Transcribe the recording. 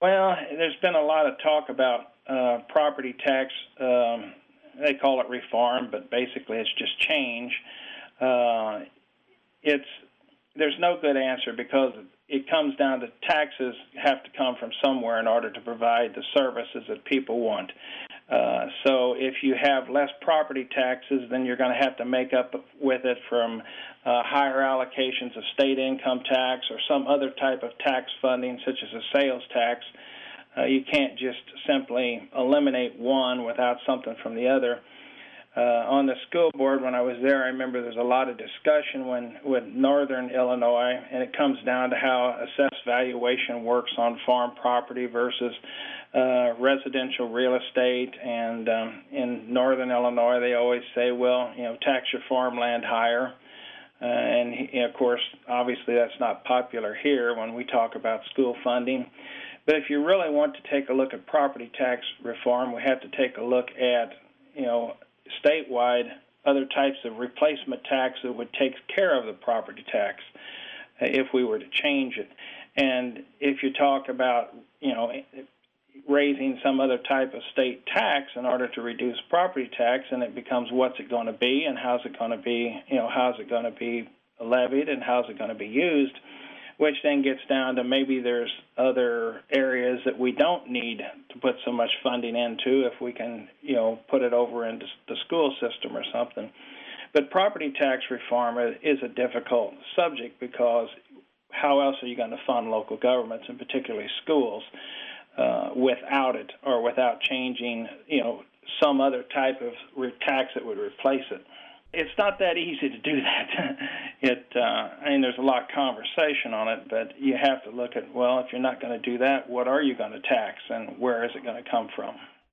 Well, there's been a lot of talk about property tax. They call it reform, but basically it's just change. Uh, it's There's no good answer because it comes down to taxes have to come from somewhere in order to provide the services that people want. So if you have less property taxes, then you're going to have to make up with it from higher allocations of state income tax or some other type of tax funding, such as a sales tax. You can't just simply eliminate one without something from the other. On the school board, when I was there, I remember there's a lot of discussion with Northern Illinois, and it comes down to how assessed valuation works on farm property versus residential real estate. And in Northern Illinois, they always say, well, tax your farmland higher. Of course, obviously that's not popular here when we talk about school funding. But if you really want to take a look at property tax reform, we have to take a look at, statewide other types of replacement tax that would take care of the property tax if we were to change it. And if you talk about, raising some other type of state tax in order to reduce property tax, and it becomes what's it going to be and how's it going to be, how's it going to be levied and how's it going to be used, which then gets down to maybe there's other areas that we don't need to put so much funding into if we can, put it over into the school system or something. But property tax reform is a difficult subject because how else are you going to fund local governments, and particularly schools, without it or without changing, some other type of tax that would replace it? It's not that easy to do that. There's a lot of conversation on it, but you have to look at, well, if you're not going to do that, what are you going to tax and where is it going to come from?